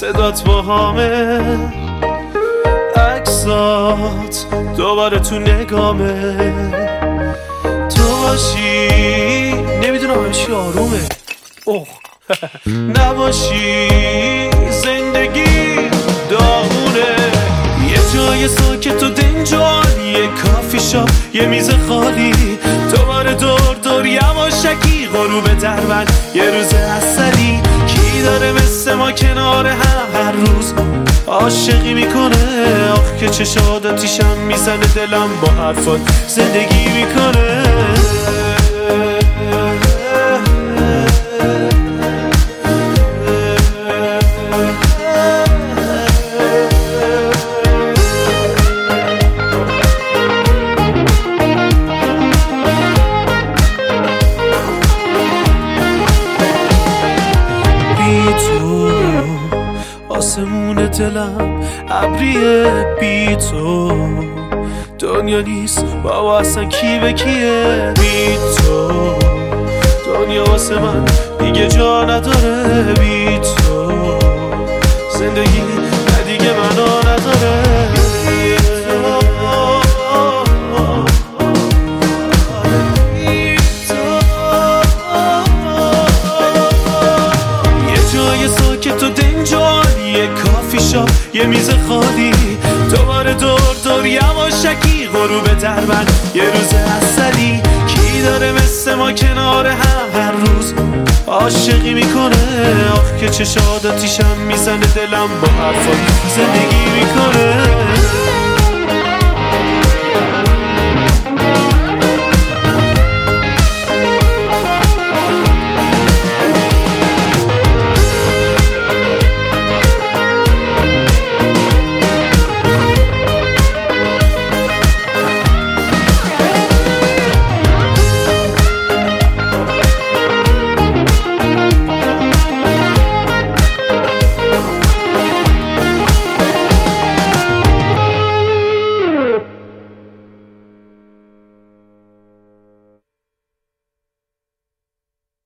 صدات با همه عکسات دوباره تو نگامه. تو باشی نمیدونم چی آرومه، اوه نباشی زندگی داغونه. یه جای ساکت و دنجال، یه کافی شاپ، یه میز خالی، دوباره دور دور یواشکی غروب دربن، یه روز عسلی. کی داره مثل ما کنار هم هر روز عاشقی میکنه؟ آخ که چشاد آتیشم میزنه، دلم با حرفات زندگی میکنه. آسمون دلم ابریه، بی تو دنیا نیست بابا، اصلا کی به کیه؟ بی تو دنیا واسه من دیگه جا نداره، بی تو زندگی نه دیگه معنا نداره. بی تو یه جای ساکت و دنجال، یه کافی شاپ، یه میز خالی، دوباره دور دور یواشکی غروب دربن، یه روز عسلی. کی داره مثل ما کنار هم هر روز عاشقی میکنه؟ آخ که چشاد آتیشم میزنه، دلم با حرفات زندگی میکنه.